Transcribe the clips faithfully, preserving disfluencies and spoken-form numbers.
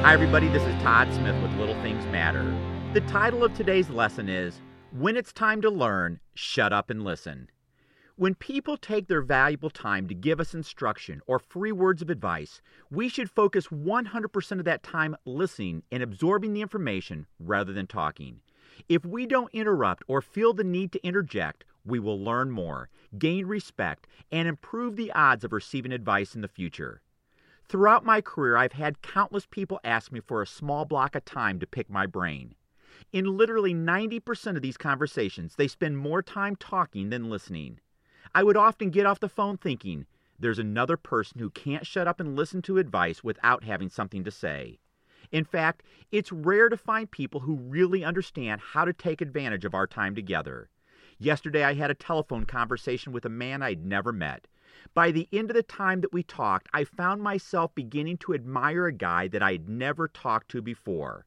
Hi everybody, this is Todd Smith with Little Things Matter. The title of today's lesson is, When It's Time to Learn, Shut Up and Listen. When people take their valuable time to give us instruction or free words of advice, we should focus one hundred percent of that time listening and absorbing the information rather than talking. If we don't interrupt or feel the need to interject, we will learn more, gain respect, and improve the odds of receiving advice in the future. Throughout my career, I've had countless people ask me for a small block of time to pick my brain. In literally ninety percent of these conversations, they spend more time talking than listening. I would often get off the phone thinking, there's another person who can't shut up and listen to advice without having something to say. In fact, it's rare to find people who really understand how to take advantage of our time together. Yesterday, I had a telephone conversation with a man I'd never met. By the end of the time that we talked, I found myself beginning to admire a guy that I'd never talked to before.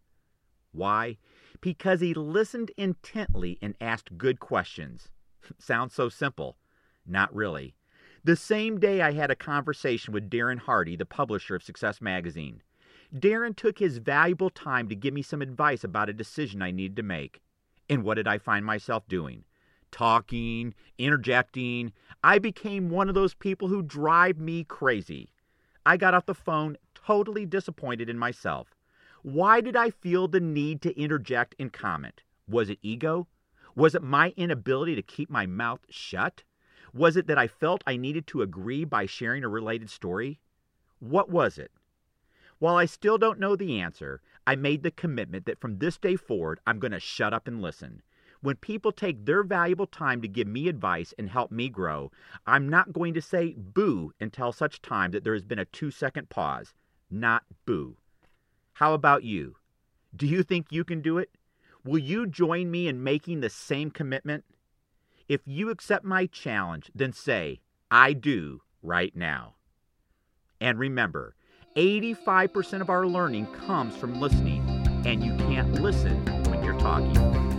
Why? Because he listened intently and asked good questions. Sounds so simple. Not really. The same day I had a conversation with Darren Hardy, the publisher of Success Magazine. Darren took his valuable time to give me some advice about a decision I needed to make. And what did I find myself doing? Talking, interjecting. I became one of those people who drive me crazy. I got off the phone totally disappointed in myself. Why did I feel the need to interject and comment? Was it ego? Was it my inability to keep my mouth shut? Was it that I felt I needed to agree by sharing a related story? What was it? While I still don't know the answer, I made the commitment that from this day forward, I'm going to shut up and listen. When people take their valuable time to give me advice and help me grow, I'm not going to say boo until such time that there has been a two-second pause. Not boo. How about you? Do you think you can do it? Will you join me in making the same commitment? If you accept my challenge, then say, I do, right now. And remember, eighty-five percent of our learning comes from listening, and you can't listen when you're talking.